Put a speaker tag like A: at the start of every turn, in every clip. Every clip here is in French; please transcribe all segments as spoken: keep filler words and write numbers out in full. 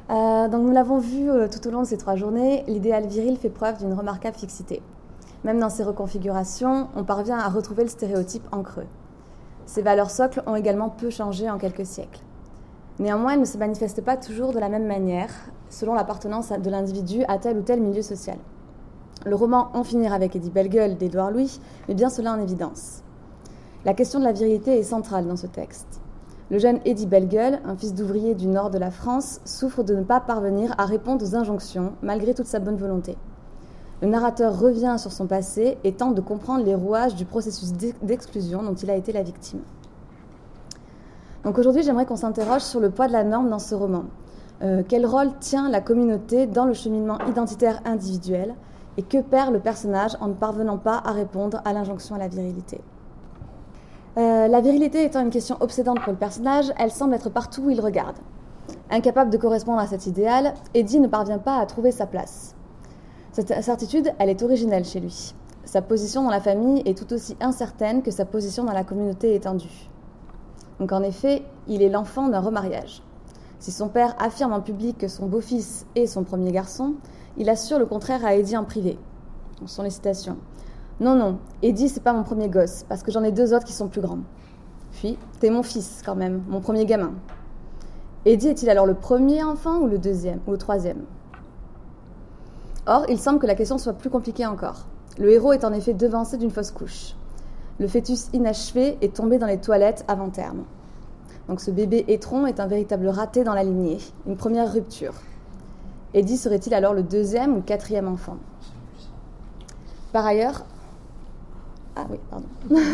A: Euh, donc nous l'avons vu euh, tout au long de ces trois journées, l'idéal viril fait preuve d'une remarquable fixité. Même dans ses reconfigurations, on parvient à retrouver le stéréotype en creux. Ces valeurs socles ont également peu changé en quelques siècles. Néanmoins, elles ne se manifestent pas toujours de la même manière, selon l'appartenance de l'individu à tel ou tel milieu social. Le roman On finira avec Eddie Bellegueule d'Édouard Louis met bien cela en évidence. La question de la virilité est centrale dans ce texte. Le jeune Eddie Bellegueule, un fils d'ouvrier du nord de la France, souffre de ne pas parvenir à répondre aux injonctions, malgré toute sa bonne volonté. Le narrateur revient sur son passé et tente de comprendre les rouages du processus d'exclusion dont il a été la victime. Donc aujourd'hui, j'aimerais qu'on s'interroge sur le poids de la norme dans ce roman. Euh, quel rôle tient la communauté dans le cheminement identitaire individuel et que perd le personnage en ne parvenant pas à répondre à l'injonction à la virilité ? Euh, la virilité étant une question obsédante pour le personnage, elle semble être partout où il regarde. Incapable de correspondre à cet idéal, Eddie ne parvient pas à trouver sa place. Cette incertitude, elle est originelle chez lui. Sa position dans la famille est tout aussi incertaine que sa position dans la communauté étendue. Donc en effet, il est l'enfant d'un remariage. Si son père affirme en public que son beau-fils est son premier garçon, il assure le contraire à Eddie en privé. Ce sont les citations. Non, non, Eddie, c'est pas mon premier gosse, parce que j'en ai deux autres qui sont plus grands. Puis, t'es mon fils, quand même, mon premier gamin. Eddie est-il alors le premier enfant ou le deuxième, ou le troisième ? Or, il semble que la question soit plus compliquée encore. Le héros est en effet devancé d'une fausse couche. Le fœtus inachevé est tombé dans les toilettes avant terme. Donc ce bébé étron est un véritable raté dans la lignée, une première rupture. Eddie serait-il alors le deuxième ou quatrième enfant ? Par ailleurs... Ah oui, pardon.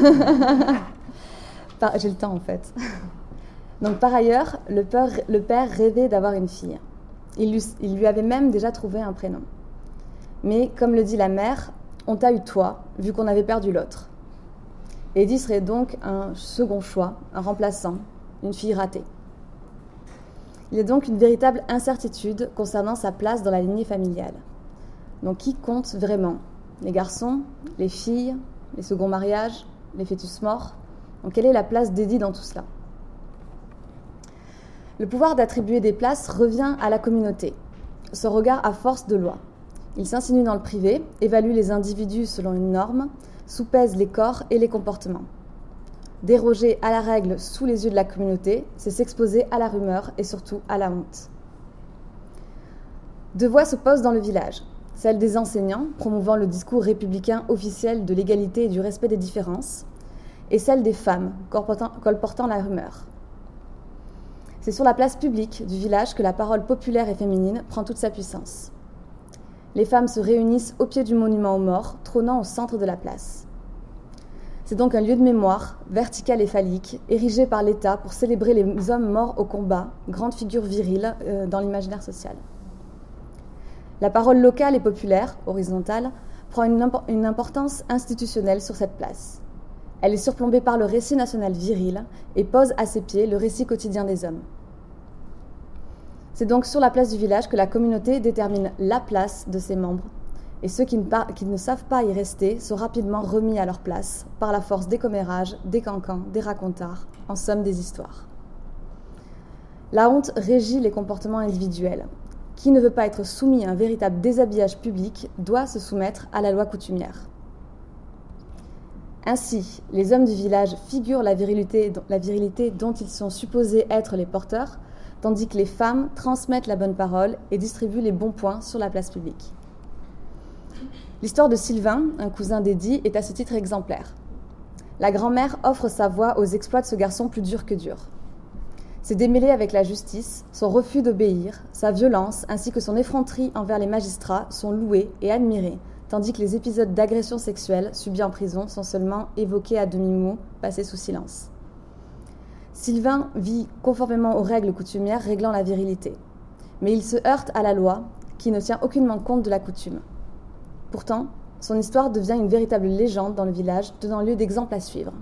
A: par... J'ai le temps en fait. Donc par ailleurs, le père, le père rêvait d'avoir une fille. Il lui, il lui avait même déjà trouvé un prénom. Mais comme le dit la mère, on t'a eu toi, vu qu'on avait perdu l'autre. Eddie serait donc un second choix, un remplaçant, une fille ratée. Il y a donc une véritable incertitude concernant sa place dans la lignée familiale. Donc qui compte vraiment ? Les garçons, les filles, les seconds mariages, les fœtus morts ? Donc quelle est la place d'Eddie dans tout cela ? Le pouvoir d'attribuer des places revient à la communauté. Ce regard à force de loi. Il s'insinue dans le privé, évalue les individus selon une norme, soupèse les corps et les comportements. Déroger à la règle sous les yeux de la communauté, c'est s'exposer à la rumeur et surtout à la honte. Deux voix s'opposent dans le village. Celle des enseignants, promouvant le discours républicain officiel de l'égalité et du respect des différences, et celle des femmes, colportant, colportant la rumeur. C'est sur la place publique du village que la parole populaire et féminine prend toute sa puissance. Les femmes se réunissent au pied du monument aux morts, trônant au centre de la place. C'est donc un lieu de mémoire, vertical et phallique, érigé par l'État pour célébrer les hommes morts au combat, grande figure virile euh, dans l'imaginaire social. La parole locale et populaire, horizontale, prend une, impo- une importance institutionnelle sur cette place. Elle est surplombée par le récit national viril et pose à ses pieds le récit quotidien des hommes. C'est donc sur la place du village que la communauté détermine la place de ses membres. Et ceux qui ne, par... qui ne savent pas y rester sont rapidement remis à leur place par la force des commérages, des cancans, des racontars, en somme des histoires. La honte régit les comportements individuels. Qui ne veut pas être soumis à un véritable déshabillage public doit se soumettre à la loi coutumière. Ainsi, les hommes du village figurent la virilité, la virilité dont ils sont supposés être les porteurs, tandis que les femmes transmettent la bonne parole et distribuent les bons points sur la place publique. L'histoire de Sylvain, un cousin d'Eddie, est à ce titre exemplaire. La grand-mère offre sa voix aux exploits de ce garçon plus dur que dur. C'est démêlé avec la justice, son refus d'obéir, sa violence ainsi que son effronterie envers les magistrats sont loués et admirés, tandis que les épisodes d'agression sexuelle subis en prison sont seulement évoqués à demi-mot, passés sous silence. Sylvain vit conformément aux règles coutumières réglant la virilité, mais il se heurte à la loi qui ne tient aucunement compte de la coutume. Pourtant, son histoire devient une véritable légende dans le village, donnant lieu d'exemples à suivre.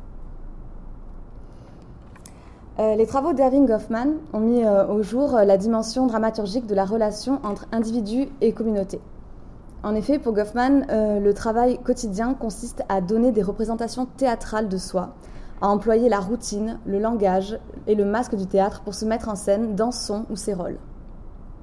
A: Euh, les travaux d'Erving Goffman ont mis euh, au jour euh, la dimension dramaturgique de la relation entre individu et communauté. En effet, pour Goffman, euh, le travail quotidien consiste à donner des représentations théâtrales de soi, à employer la routine, le langage et le masque du théâtre pour se mettre en scène dans son ou ses rôles.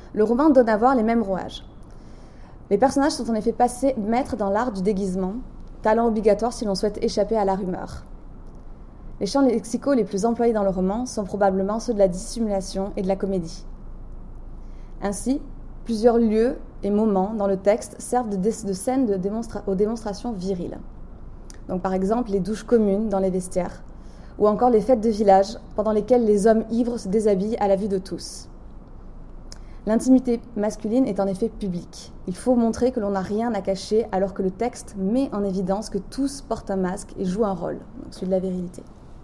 A: le roman donne à voir les mêmes rouages. Les personnages sont en effet passés maîtres dans l'art du déguisement, talent obligatoire si l'on souhaite échapper à la rumeur. Les champs lexicaux les plus employés dans le roman sont probablement ceux de la dissimulation et de la comédie. Ainsi, plusieurs lieux et moments dans le texte servent de, dé- de scènes de démonstra- aux démonstrations viriles. Donc, par exemple, les douches communes dans les vestiaires, ou encore les fêtes de village pendant lesquelles les hommes ivres se déshabillent à la vue de tous. L'intimité masculine est en effet publique. Il faut montrer que l'on n'a rien à cacher alors que le texte met en évidence que tous portent un masque et jouent un rôle, donc celui de la virilité.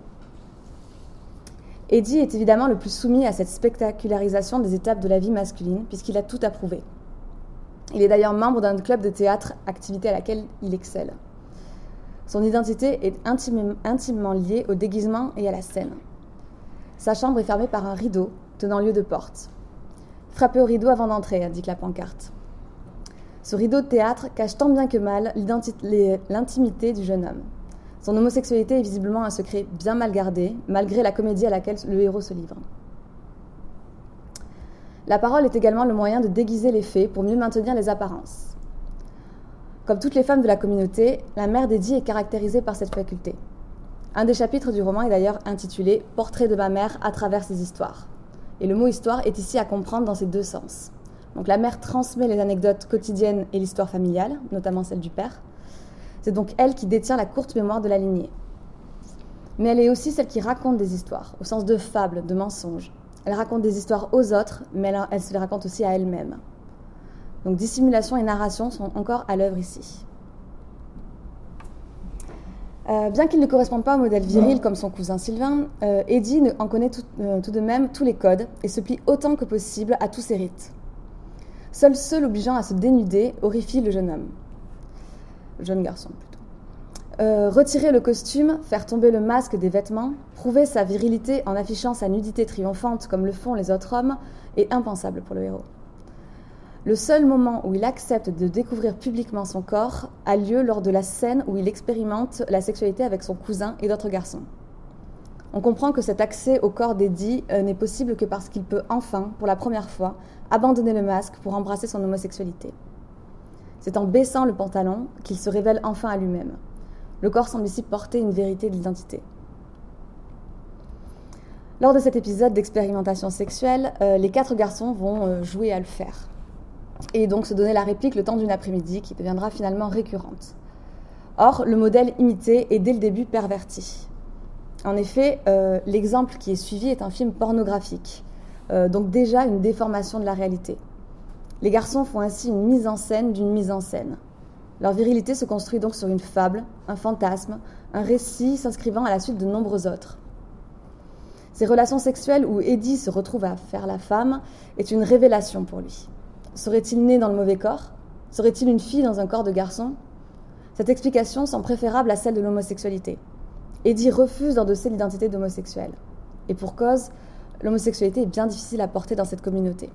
A: Eddie est évidemment le plus soumis à cette spectacularisation des étapes de la vie masculine puisqu'il a tout approuvé. Il est d'ailleurs membre d'un club de théâtre, activité à laquelle il excelle. Son identité est intimement, intimement liée au déguisement et à la scène. Sa chambre est fermée par un rideau tenant lieu de porte. « Frappez au rideau avant d'entrer », indique la pancarte. Ce rideau de théâtre cache tant bien que mal l'intimité du jeune homme. Son homosexualité est visiblement un secret bien mal gardé, malgré la comédie à laquelle le héros se livre. La parole est également le moyen de déguiser les faits pour mieux maintenir les apparences. Comme toutes les femmes de la communauté, la mère d'Eddie est caractérisée par cette faculté. Un des chapitres du roman est d'ailleurs intitulé « Portrait de ma mère à travers ses histoires ». Et le mot « histoire » est ici à comprendre dans ses deux sens. Donc la mère transmet les anecdotes quotidiennes et l'histoire familiale, notamment celle du père. C'est donc elle qui détient la courte mémoire de la lignée. Mais elle est aussi celle qui raconte des histoires, au sens de fables, de mensonges. Elle raconte des histoires aux autres, mais elle, elle se les raconte aussi à elle-même. Donc dissimulation et narration sont encore à l'œuvre ici. Euh, bien qu'il ne corresponde pas au modèle viril comme son cousin Sylvain, euh, Eddie en connaît tout, euh, tout de même tous les codes et se plie autant que possible à tous ses rites. Seuls ceux l'obligeant à se dénuder horrifient le jeune homme. Le jeune garçon, plutôt. Euh, retirer le costume, faire tomber le masque des vêtements, prouver sa virilité en affichant sa nudité triomphante comme le font les autres hommes est impensable pour le héros. Le seul moment où il accepte de découvrir publiquement son corps a lieu lors de la scène où il expérimente la sexualité avec son cousin et d'autres garçons. On comprend que cet accès au corps d'Eddie euh, n'est possible que parce qu'il peut enfin, pour la première fois, abandonner le masque pour embrasser son homosexualité. C'est en baissant le pantalon qu'il se révèle enfin à lui-même. Le corps semble ici porter une vérité de l'identité. Lors de cet épisode d'expérimentation sexuelle, euh, les quatre garçons vont euh, jouer à le faire. Et donc se donner la réplique le temps d'une après-midi qui deviendra finalement récurrente. Or, le modèle imité est dès le début perverti. En effet, euh, l'exemple qui est suivi est un film pornographique, euh, donc déjà une déformation de la réalité. Les garçons font ainsi une mise en scène d'une mise en scène. Leur virilité se construit donc sur une fable, un fantasme, un récit s'inscrivant à la suite de nombreux autres. Ces relations sexuelles où Eddie se retrouve à faire la femme est une révélation pour lui. Serait-il né dans le mauvais corps ? Serait-il une fille dans un corps de garçon ? Cette explication semble préférable à celle de l'homosexualité. Eddie refuse d'endosser l'identité d'homosexuel. Et pour cause, l'homosexualité est bien difficile à porter dans cette communauté.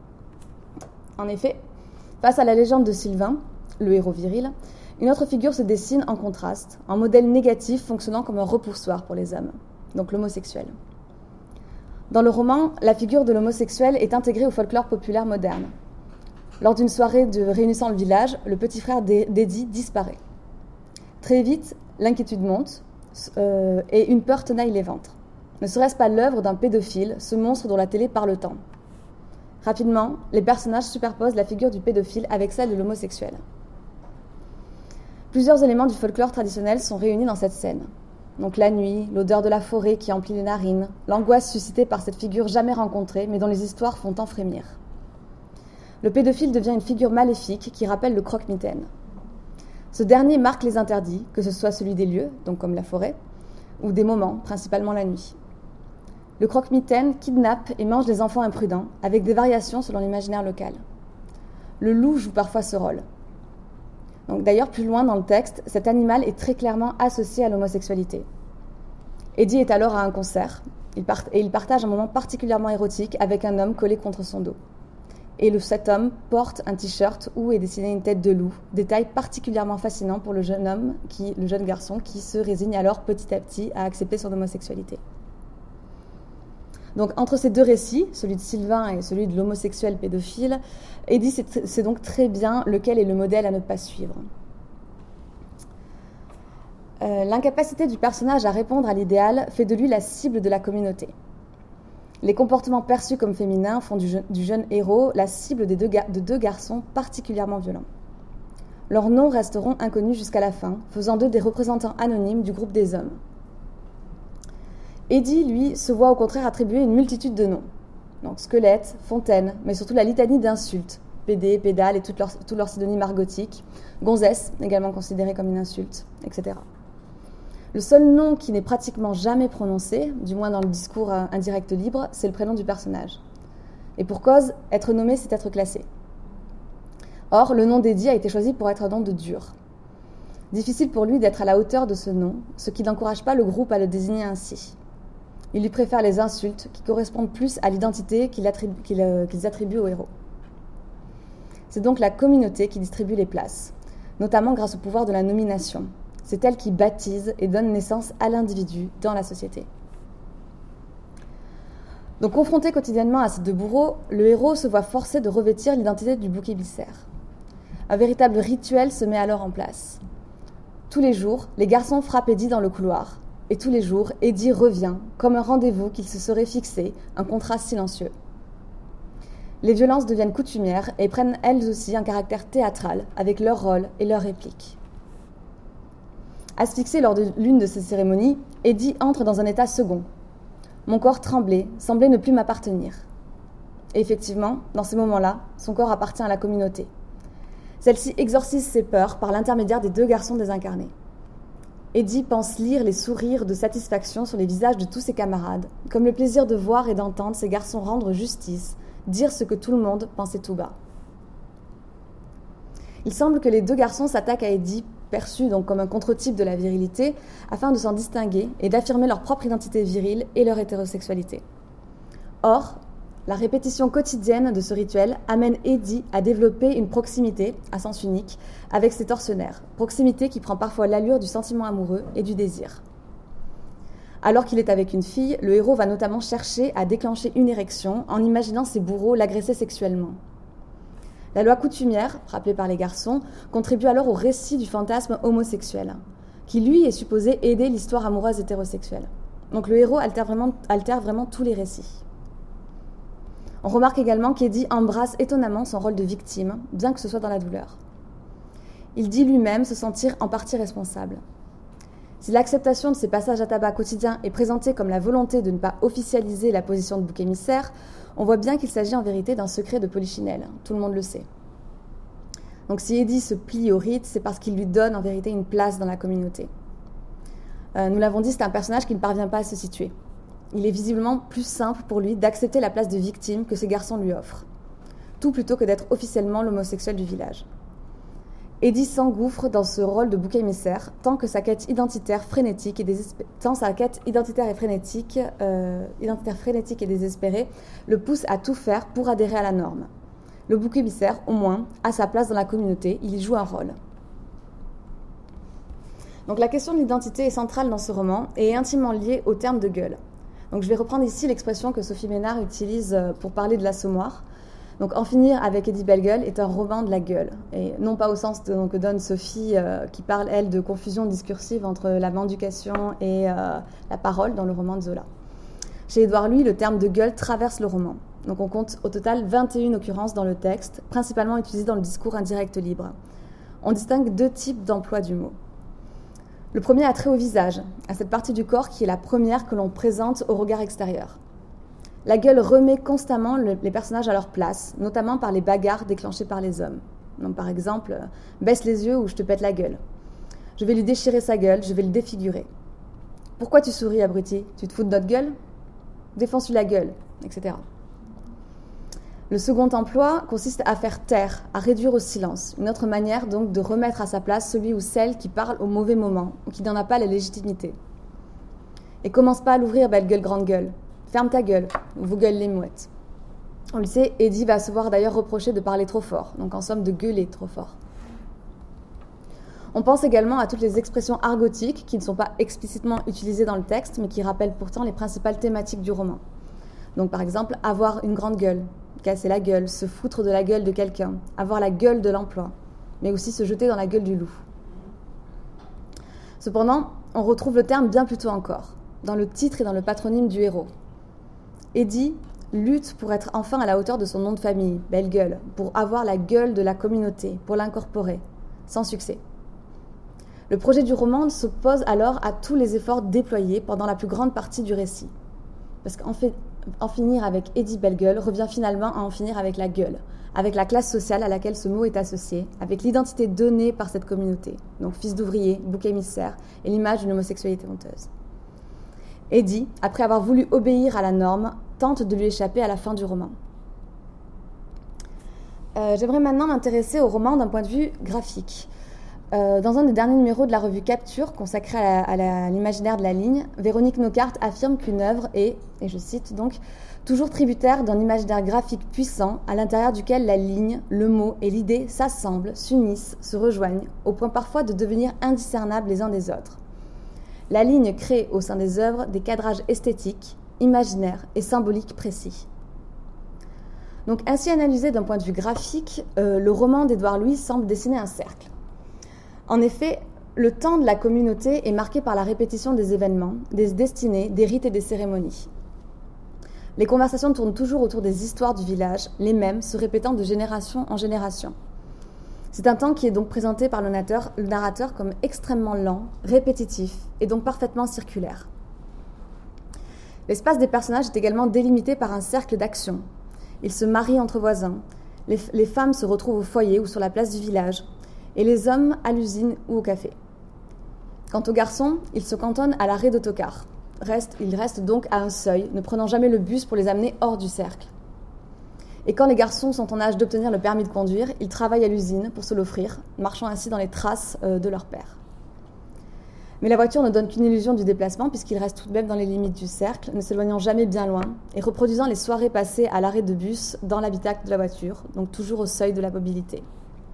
A: En effet, face à la légende de Sylvain, le héros viril, une autre figure se dessine en contraste, un modèle négatif fonctionnant comme un repoussoir pour les hommes, donc l'homosexuel. Dans le roman, la figure de l'homosexuel est intégrée au folklore populaire moderne. Lors d'une soirée de réunissant le village, le petit frère d'Eddie disparaît. Très vite, l'inquiétude monte euh, et une peur tenaille les ventres. Ne serait-ce pas l'œuvre d'un pédophile, ce monstre dont la télé parle tant ? Rapidement, les personnages superposent la figure du pédophile avec celle de l'homosexuel. Plusieurs éléments du folklore traditionnel sont réunis dans cette scène. Donc la nuit, l'odeur de la forêt qui emplit les narines, l'angoisse suscitée par cette figure jamais rencontrée, mais dont les histoires font tant frémir. Le pédophile devient une figure maléfique qui rappelle le croque-mitaine. Ce dernier marque les interdits, que ce soit celui des lieux, donc comme la forêt, ou des moments, principalement la nuit. Le croque-mitaine kidnappe et mange des enfants imprudents, avec des variations selon l'imaginaire local. Le loup joue parfois ce rôle. Donc, d'ailleurs, plus loin dans le texte, cet animal est très clairement associé à l'homosexualité. Eddie est alors à un concert, il part- et il partage un moment particulièrement érotique avec un homme collé contre son dos. Et le, cet homme porte un t-shirt où est dessinée une tête de loup, détail particulièrement fascinant pour le jeune homme, qui, le jeune garçon, qui se résigne alors petit à petit à accepter son homosexualité. Donc entre ces deux récits, celui de Sylvain et celui de l'homosexuel pédophile, Eddie sait, sait donc très bien lequel est le modèle à ne pas suivre. Euh, l'incapacité du personnage à répondre à l'idéal fait de lui la cible de la communauté. Les comportements perçus comme féminins font du, je, du jeune héros la cible des deux ga- de deux garçons particulièrement violents. Leurs noms resteront inconnus jusqu'à la fin, faisant d'eux des représentants anonymes du groupe des hommes. Eddie, lui, se voit au contraire attribuer une multitude de noms. Donc squelette, fontaine, mais surtout la litanie d'insultes, pédé, pédale et tous leurs leur synonymes argotiques, gonzesse, également considérée comme une insulte, et cetera. Le seul nom qui n'est pratiquement jamais prononcé, du moins dans le discours indirect libre, c'est le prénom du personnage. Et pour cause, être nommé, c'est être classé. Or, le nom d'Eddie a été choisi pour être un nom de dur. Difficile pour lui d'être à la hauteur de ce nom, ce qui n'encourage pas le groupe à le désigner ainsi. Il lui préfère les insultes qui correspondent plus à l'identité qu'ils attribuent, qu'ils, qu'ils attribuent au héros. C'est donc la communauté qui distribue les places, notamment grâce au pouvoir de la nomination. C'est elle qui baptise et donne naissance à l'individu dans la société. Donc confronté quotidiennement à ces deux bourreaux, le héros se voit forcé de revêtir l'identité du bouc émissaire. Un véritable rituel se met alors en place. Tous les jours, les garçons frappent Eddie dans le couloir. Et tous les jours, Eddie revient, comme un rendez-vous qu'il se serait fixé, un contrat silencieux. Les violences deviennent coutumières et prennent elles aussi un caractère théâtral, avec leur rôle et leurs répliques. Asphyxié lors de l'une de ces cérémonies, Eddie entre dans un état second. Mon corps tremblait, semblait ne plus m'appartenir. Et effectivement, dans ces moments-là, son corps appartient à la communauté. Celle-ci exorcise ses peurs par l'intermédiaire des deux garçons désincarnés. Eddie pense lire les sourires de satisfaction sur les visages de tous ses camarades, comme le plaisir de voir et d'entendre ces garçons rendre justice, dire ce que tout le monde pensait tout bas. Il semble que les deux garçons s'attaquent à Eddie, perçu donc comme un contre-type de la virilité, afin de s'en distinguer et d'affirmer leur propre identité virile et leur hétérosexualité. Or, la répétition quotidienne de ce rituel amène Eddie à développer une proximité, à sens unique, avec ses tortionnaires, proximité qui prend parfois l'allure du sentiment amoureux et du désir. Alors qu'il est avec une fille, le héros va notamment chercher à déclencher une érection en imaginant ses bourreaux l'agresser sexuellement. La loi coutumière, rappelée par les garçons, contribue alors au récit du fantasme homosexuel, qui lui est supposé aider l'histoire amoureuse hétérosexuelle. Donc le héros altère vraiment, altère vraiment tous les récits. On remarque également qu'Eddie embrasse étonnamment son rôle de victime, bien que ce soit dans la douleur. Il dit lui-même se sentir en partie responsable. Si l'acceptation de ces passages à tabac quotidiens est présentée comme la volonté de ne pas officialiser la position de bouc émissaire, on voit bien qu'il s'agit en vérité d'un secret de polichinelle, tout le monde le sait. Donc si Eddie se plie au rite, c'est parce qu'il lui donne en vérité une place dans la communauté. Euh, nous l'avons dit, c'est un personnage qui ne parvient pas à se situer. Il est visiblement plus simple pour lui d'accepter la place de victime que ses garçons lui offrent. Tout plutôt que d'être officiellement l'homosexuel du village. Eddie s'engouffre dans ce rôle de bouc émissaire tant que sa quête identitaire frénétique et, désespé... tant sa quête identitaire et frénétique, euh, identitaire frénétique et désespérée le pousse à tout faire pour adhérer à la norme. Le bouc émissaire, au moins, a sa place dans la communauté, il y joue un rôle. Donc la question de l'identité est centrale dans ce roman et est intimement liée au terme de gueule. Donc je vais reprendre ici l'expression que Sophie Ménard utilise pour parler de l'assommoir. Donc En finir avec Eddie Bellegueule est un roman de la gueule, et non pas au sens de, donc, que donne Sophie, euh, qui parle, elle, de confusion discursive entre la mendication et euh, la parole dans le roman de Zola. Chez Édouard Louis, le terme de gueule traverse le roman. Donc on compte au total vingt et une occurrences dans le texte, principalement utilisées dans le discours indirect libre. On distingue deux types d'emploi du mot. Le premier a trait au visage, à cette partie du corps qui est la première que l'on présente au regard extérieur. La gueule remet constamment le, les personnages à leur place, notamment par les bagarres déclenchées par les hommes. Donc, par exemple, euh, baisse les yeux ou je te pète la gueule. Je vais lui déchirer sa gueule, je vais le défigurer. Pourquoi tu souris, abruti ? Tu te fous de notre gueule ? Défonce-lui la gueule, et cetera. Le second emploi consiste à faire taire, à réduire au silence. Une autre manière donc de remettre à sa place celui ou celle qui parle au mauvais moment ou qui n'en a pas la légitimité. Et commence pas à l'ouvrir, belle gueule, grande gueule. Ferme ta gueule, ou vos gueules les mouettes. On le sait, Eddie va se voir d'ailleurs reprocher de parler trop fort, donc en somme de gueuler trop fort. On pense également à toutes les expressions argotiques qui ne sont pas explicitement utilisées dans le texte, mais qui rappellent pourtant les principales thématiques du roman. Donc par exemple, avoir une grande gueule, casser la gueule, se foutre de la gueule de quelqu'un, avoir la gueule de l'emploi, mais aussi se jeter dans la gueule du loup. Cependant, on retrouve le terme bien plus tôt encore, dans le titre et dans le patronyme du héros. Eddie lutte pour être enfin à la hauteur de son nom de famille, Belle Gueule, pour avoir la gueule de la communauté, pour l'incorporer, sans succès. Le projet du roman s'oppose alors à tous les efforts déployés pendant la plus grande partie du récit. Parce qu'en fait, en finir avec Eddie Belle Gueule revient finalement à en finir avec la gueule, avec la classe sociale à laquelle ce mot est associé, avec l'identité donnée par cette communauté, donc fils d'ouvrier, bouc émissaire, et l'image d'une homosexualité honteuse. Eddie, après avoir voulu obéir à la norme, tente de lui échapper à la fin du roman. Euh, j'aimerais maintenant m'intéresser au roman d'un point de vue graphique. Euh, dans un des derniers numéros de la revue Capture, consacré à, la, à, la, à l'imaginaire de la ligne, Véronique Nocart affirme qu'une œuvre est, et je cite donc, toujours tributaire d'un imaginaire graphique puissant à l'intérieur duquel la ligne, le mot et l'idée s'assemblent, s'unissent, se rejoignent, au point parfois de devenir indiscernables les uns des autres. La ligne crée au sein des œuvres des cadrages esthétiques, imaginaires et symboliques précis. Donc ainsi analysé d'un point de vue graphique, euh, le roman d'Édouard Louis semble dessiner un cercle. En effet, le temps de la communauté est marqué par la répétition des événements, des destinées, des rites et des cérémonies. Les conversations tournent toujours autour des histoires du village, les mêmes, se répétant de génération en génération. C'est un temps qui est donc présenté par le narrateur, le narrateur comme extrêmement lent, répétitif et donc parfaitement circulaire. L'espace des personnages est également délimité par un cercle d'action. Ils se marient entre voisins, les, les femmes se retrouvent au foyer ou sur la place du village, et les hommes à l'usine ou au café. Quant aux garçons, ils se cantonnent à l'arrêt d'autocar. Reste, ils restent donc à un seuil, ne prenant jamais le bus pour les amener hors du cercle. Et quand les garçons sont en âge d'obtenir le permis de conduire, ils travaillent à l'usine pour se l'offrir, marchant ainsi dans les traces de leur père. Mais la voiture ne donne qu'une illusion du déplacement puisqu'ils restent tout de même dans les limites du cercle, ne s'éloignant jamais bien loin et reproduisant les soirées passées à l'arrêt de bus dans l'habitacle de la voiture, donc toujours au seuil de la mobilité.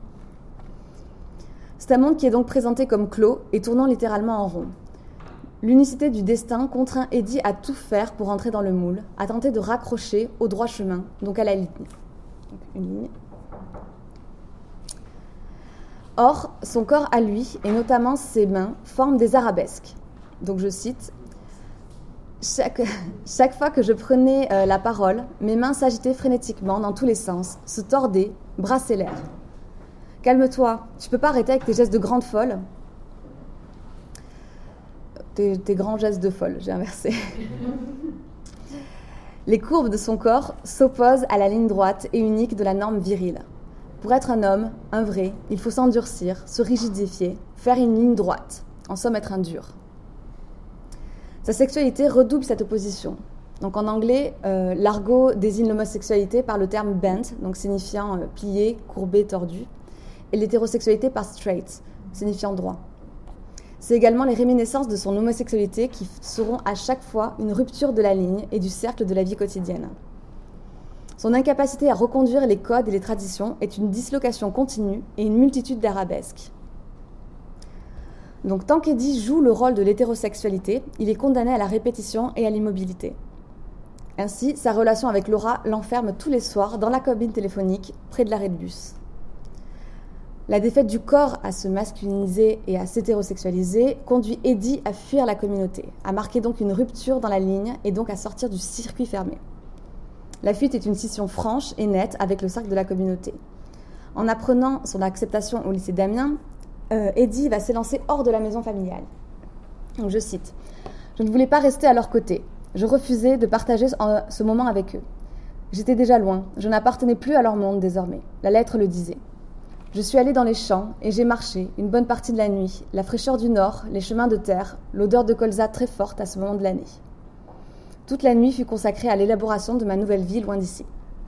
A: C'est un monde qui est donc présenté comme clos et tournant littéralement en rond. L'unicité du destin contraint Eddie à tout faire pour entrer dans le moule, à tenter de raccrocher au droit chemin, donc à la ligne. Donc une ligne. Or, son corps à lui, et notamment ses mains, forment des arabesques. Donc je cite, chaque, chaque fois que je prenais euh, la parole, mes mains s'agitaient frénétiquement dans tous les sens, se tordaient, brassaient l'air. Calme-toi, tu peux pas arrêter avec tes gestes de grande folle. Tes, tes grands gestes de folle, j'ai inversé. Les courbes de son corps s'opposent à la ligne droite et unique de la norme virile. Pour être un homme, un vrai, il faut s'endurcir, se rigidifier, faire une ligne droite, en somme être un dur. Sa sexualité redouble cette opposition. Donc en anglais, euh, l'argot désigne l'homosexualité par le terme bent, donc signifiant euh, plié, courbé, tordu, et l'hétérosexualité par straight, signifiant droit. C'est également les réminiscences de son homosexualité qui seront à chaque fois une rupture de la ligne et du cercle de la vie quotidienne. Son incapacité à reconduire les codes et les traditions est une dislocation continue et une multitude d'arabesques. Donc tant qu'Eddie joue le rôle de l'hétérosexualité, il est condamné à la répétition et à l'immobilité. Ainsi, sa relation avec Laura l'enferme tous les soirs dans la cabine téléphonique près de l'arrêt de bus. La défaite du corps à se masculiniser et à s'hétérosexualiser conduit Eddie à fuir la communauté, à marquer donc une rupture dans la ligne et donc à sortir du circuit fermé. La fuite est une scission franche et nette avec le cercle de la communauté. En apprenant son acceptation au lycée d'Amiens, euh, Eddie va s'élancer hors de la maison familiale. Donc je cite, « Je ne voulais pas rester à leur côté. Je refusais de partager ce moment avec eux. J'étais déjà loin. Je n'appartenais plus à leur monde désormais. La lettre le disait. Je suis allée dans les champs et j'ai marché une bonne partie de la nuit, la fraîcheur du nord, les chemins de terre, l'odeur de colza très forte à ce moment de l'année. Toute la nuit fut consacrée à l'élaboration de ma nouvelle vie loin d'ici. »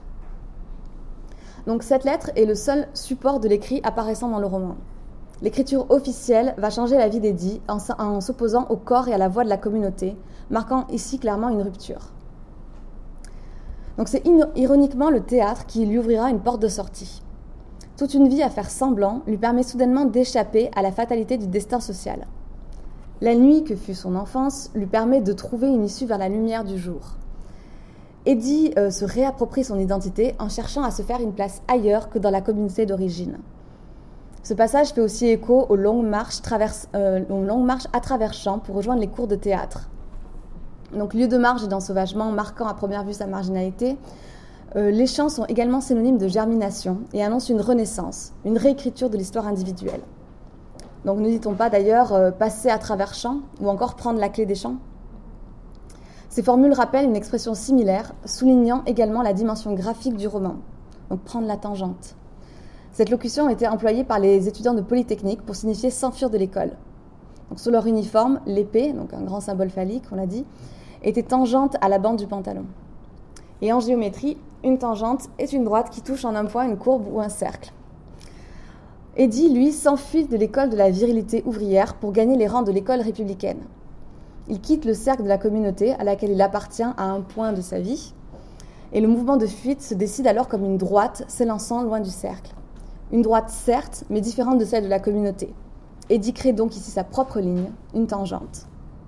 A: Donc cette lettre est le seul support de l'écrit apparaissant dans le roman. L'écriture officielle va changer la vie d'Eddie en, en s'opposant au corps et à la voix de la communauté, marquant ici clairement une rupture. Donc c'est ironiquement le théâtre qui lui ouvrira une porte de sortie. Toute une vie à faire semblant lui permet soudainement d'échapper à la fatalité du destin social. La nuit que fut son enfance lui permet de trouver une issue vers la lumière du jour. Eddie euh, se réapproprie son identité en cherchant à se faire une place ailleurs que dans la communauté d'origine. Ce passage fait aussi écho aux longues marches, traverse, euh, aux longues marches à travers champs pour rejoindre les cours de théâtre. Donc, lieu de marge et d'ensauvagement marquant à première vue sa marginalité, euh, les champs sont également synonymes de germination et annoncent une renaissance, une réécriture de l'histoire individuelle. Donc, ne dit-on pas d'ailleurs euh, passer à travers champs ou encore prendre la clé des champs ? Ces formules rappellent une expression similaire, soulignant également la dimension graphique du roman, donc prendre la tangente. Cette locution a été employée par les étudiants de Polytechnique pour signifier s'enfuir de l'école. Donc, sur leur uniforme, l'épée, donc un grand symbole phallique, on l'a dit, était tangente à la bande du pantalon. Et en géométrie, une tangente est une droite qui touche en un point une courbe ou un cercle. Eddie, lui, s'enfuit de l'école de la virilité ouvrière pour gagner les rangs de l'école républicaine. Il quitte le cercle de la communauté à laquelle il appartient à un point de sa vie, et le mouvement de fuite se décide alors comme une droite s'élançant loin du cercle. Une droite certes, mais différente de celle de la communauté. Eddie crée donc ici sa propre ligne, une tangente.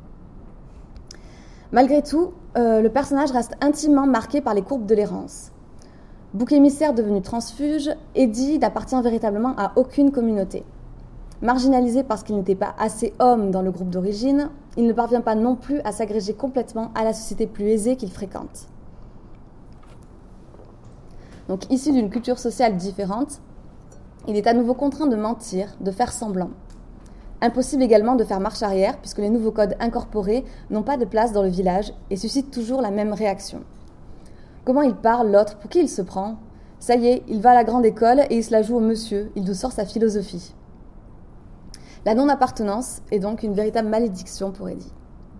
A: Malgré tout, euh, le personnage reste intimement marqué par les courbes de l'errance. Bouc émissaire devenu transfuge, Eddie n'appartient véritablement à aucune communauté. Marginalisé parce qu'il n'était pas assez homme dans le groupe d'origine, il ne parvient pas non plus à s'agréger complètement à la société plus aisée qu'il fréquente. Donc, issu d'une culture sociale différente, il est à nouveau contraint de mentir, de faire semblant. Impossible également de faire marche arrière, puisque les nouveaux codes incorporés n'ont pas de place dans le village et suscitent toujours la même réaction. Comment il parle, l'autre, pour qui il se prend ? Ça y est, il va à la grande école et il se la joue au monsieur, il nous sort sa philosophie. La non-appartenance est donc une véritable malédiction pour Eddie.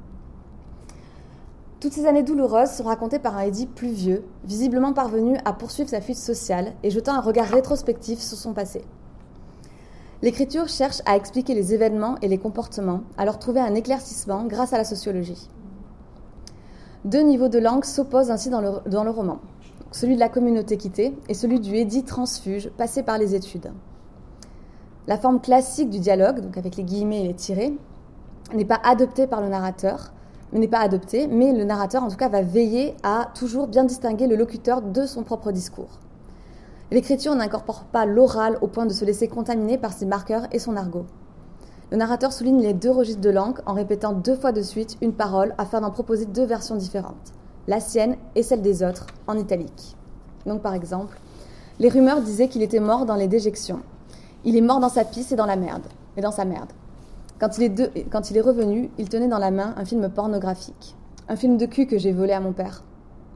A: Toutes ces années douloureuses sont racontées par un Eddie plus vieux, visiblement parvenu à poursuivre sa fuite sociale et jetant un regard rétrospectif sur son passé. L'écriture cherche à expliquer les événements et les comportements, à leur trouver un éclaircissement grâce à la sociologie. Deux niveaux de langue s'opposent ainsi dans le, dans le roman, celui de la communauté quittée et celui du Eddie transfuge passé par les études. La forme classique du dialogue, donc avec les guillemets et les tirets, n'est pas adoptée par le narrateur, mais n'est pas adoptée, mais le narrateur en tout cas va veiller à toujours bien distinguer le locuteur de son propre discours. L'écriture n'incorpore pas l'oral au point de se laisser contaminer par ses marqueurs et son argot. Le narrateur souligne les deux registres de langue en répétant deux fois de suite une parole afin d'en proposer deux versions différentes, la sienne et celle des autres, en italique. Donc par exemple, les rumeurs disaient qu'il était mort dans les déjections. Il est mort dans sa pisse et dans la merde, et dans sa merde. Quand il est, de, quand il est revenu, il tenait dans la main un film pornographique, un film de cul que j'ai volé à mon père.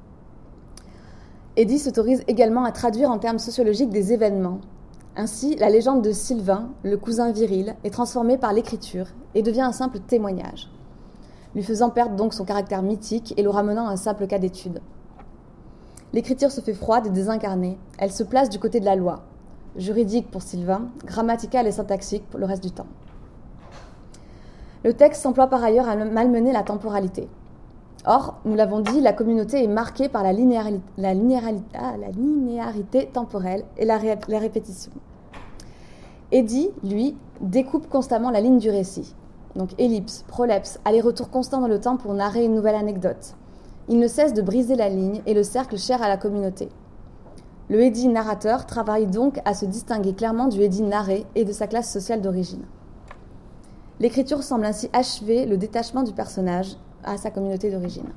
A: Eddie s'autorise également à traduire en termes sociologiques des événements. Ainsi, la légende de Sylvain, le cousin viril, est transformée par l'écriture et devient un simple témoignage, lui faisant perdre donc son caractère mythique et le ramenant à un simple cas d'étude. L'écriture se fait froide et désincarnée, elle se place du côté de la loi, juridique pour Sylvain, grammaticale et syntaxique pour le reste du temps. Le texte s'emploie par ailleurs à malmener la temporalité. Or, nous l'avons dit, la communauté est marquée par la linéarité, la linéarité, ah, la linéarité temporelle et la, ré, la répétition. Eddie, lui, découpe constamment la ligne du récit. Donc ellipse, prolepse, aller-retour constant dans le temps pour narrer une nouvelle anecdote. Il ne cesse de briser la ligne et le cercle cher à la communauté. Le Eddie narrateur travaille donc à se distinguer clairement du Eddie narré et de sa classe sociale d'origine. L'écriture semble ainsi achever le détachement du personnage à sa communauté d'origine.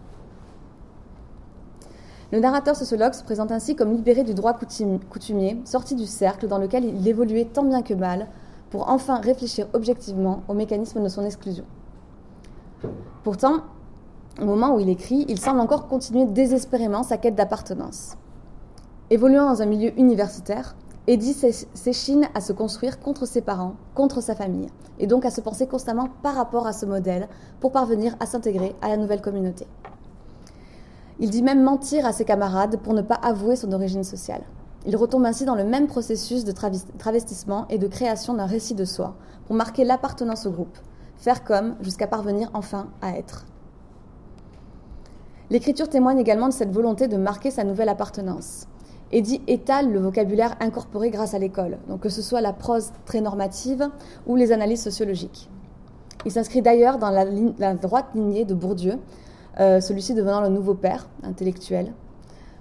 A: Le narrateur sociologue se présente ainsi comme libéré du droit coutumier, sorti du cercle dans lequel il évoluait tant bien que mal, pour enfin réfléchir objectivement aux mécanismes de son exclusion. Pourtant, au moment où il écrit, il semble encore continuer désespérément sa quête d'appartenance. Évoluant dans un milieu universitaire, Eddie s'échine à se construire contre ses parents, contre sa famille, et donc à se penser constamment par rapport à ce modèle pour parvenir à s'intégrer à la nouvelle communauté. Il dit même mentir à ses camarades pour ne pas avouer son origine sociale. Il retombe ainsi dans le même processus de travestissement et de création d'un récit de soi pour marquer l'appartenance au groupe, faire comme jusqu'à parvenir enfin à être. L'écriture témoigne également de cette volonté de marquer sa nouvelle appartenance. Eddie étale le vocabulaire incorporé grâce à l'école, donc que ce soit la prose très normative ou les analyses sociologiques. Il s'inscrit d'ailleurs dans la, ligne, la droite lignée de Bourdieu, euh, celui-ci devenant le nouveau père intellectuel,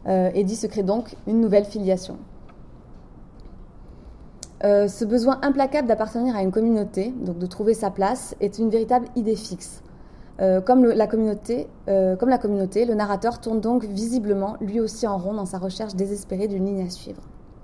A: Euh, Eddie se crée donc une nouvelle filiation. Euh, ce besoin implacable d'appartenir à une communauté, donc de trouver sa place, est une véritable idée fixe. Euh, comme, le, la communauté, euh, comme la communauté, le narrateur tourne donc visiblement lui aussi en rond dans sa recherche désespérée d'une ligne à suivre.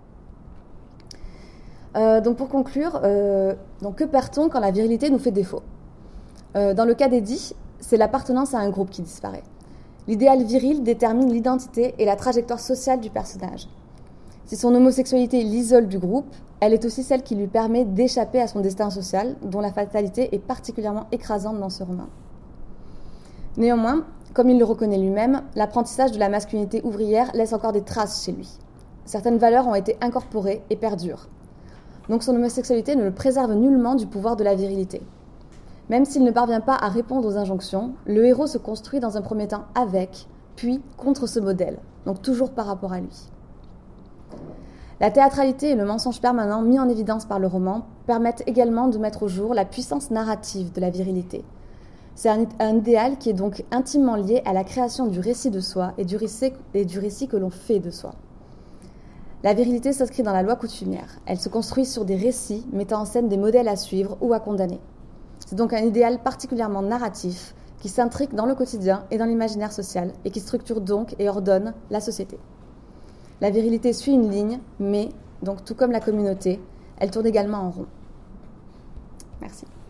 A: Euh, donc pour conclure, euh, donc que perd-on quand la virilité nous fait défaut ? euh, Dans le cas d'Eddie, c'est l'appartenance à un groupe qui disparaît. L'idéal viril détermine l'identité et la trajectoire sociale du personnage. Si son homosexualité l'isole du groupe, elle est aussi celle qui lui permet d'échapper à son destin social, dont la fatalité est particulièrement écrasante dans ce roman. Néanmoins, comme il le reconnaît lui-même, l'apprentissage de la masculinité ouvrière laisse encore des traces chez lui. Certaines valeurs ont été incorporées et perdurent. Donc son homosexualité ne le préserve nullement du pouvoir de la virilité. Même s'il ne parvient pas à répondre aux injonctions, le héros se construit dans un premier temps avec, puis contre ce modèle, donc toujours par rapport à lui. La théâtralité et le mensonge permanent mis en évidence par le roman permettent également de mettre au jour la puissance narrative de la virilité. C'est un, un idéal qui est donc intimement lié à la création du récit de soi et du récit, et du récit que l'on fait de soi. La virilité s'inscrit dans la loi coutumière. Elle se construit sur des récits mettant en scène des modèles à suivre ou à condamner. C'est donc un idéal particulièrement narratif qui s'intrigue dans le quotidien et dans l'imaginaire social et qui structure donc et ordonne la société. La virilité suit une ligne, mais, donc tout comme la communauté, elle tourne également en rond. Merci.